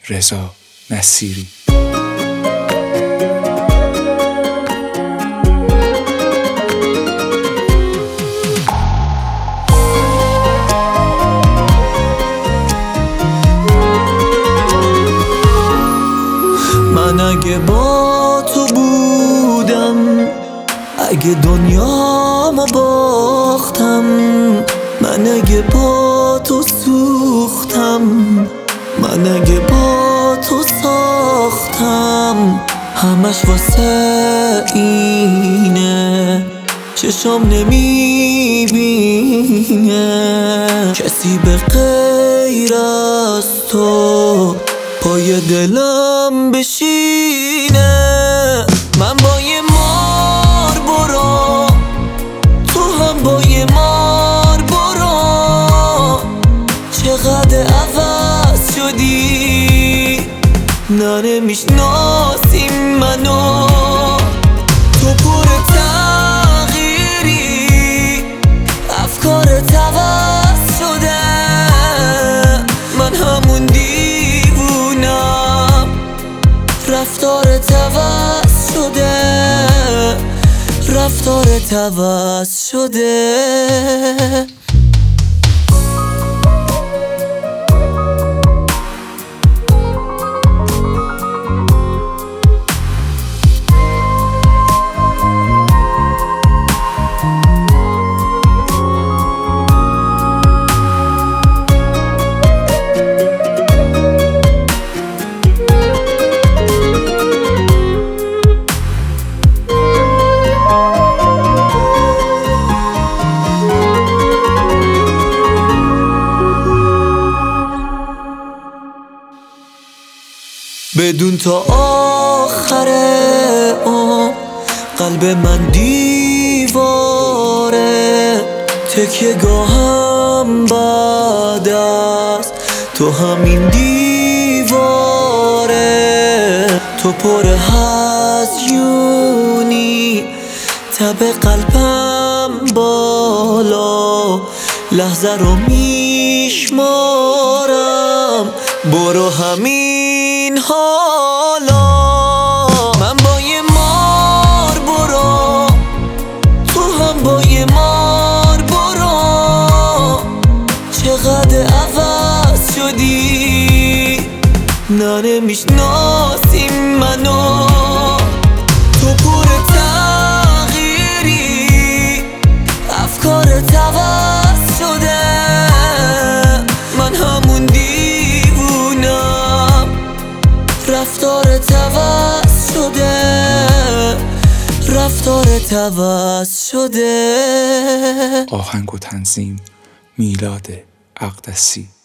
رضا نصیری. من اگه با تو بودم، اگه دنیامو باختم، من اگه با تو سوختم، من اگه با تو ساختم، همش واسه اینه چشم نمیبینه کسی به غیر از تو پای دلم بشینه. من با یه مار برو، تو هم با یه مار برو، چقدر عوض شدی نمیشناسی منو. تو پر تغییری، افکارت عوض شده، من همون دیوونم، رفتارت عوض شده، رفتارت عوض شده. بدون تا آخر عمر قلب من دیواره، تکیه گاهم بعد از تو همین دیواره. تو پر هزیونی، تب قلبم بالا، لحظه رو میشمارم، برو همین حالا. من با یه مار برو، تو هم با یه مار برو، چقدر عوض شدی نمیشناسی منو. تو پر تغییری، افکارت عوض شده، من همون دیوونم، رفتارت عوض شده، رفتارت عوض شده. آهنگ و تنظیم میلاد اقدسی.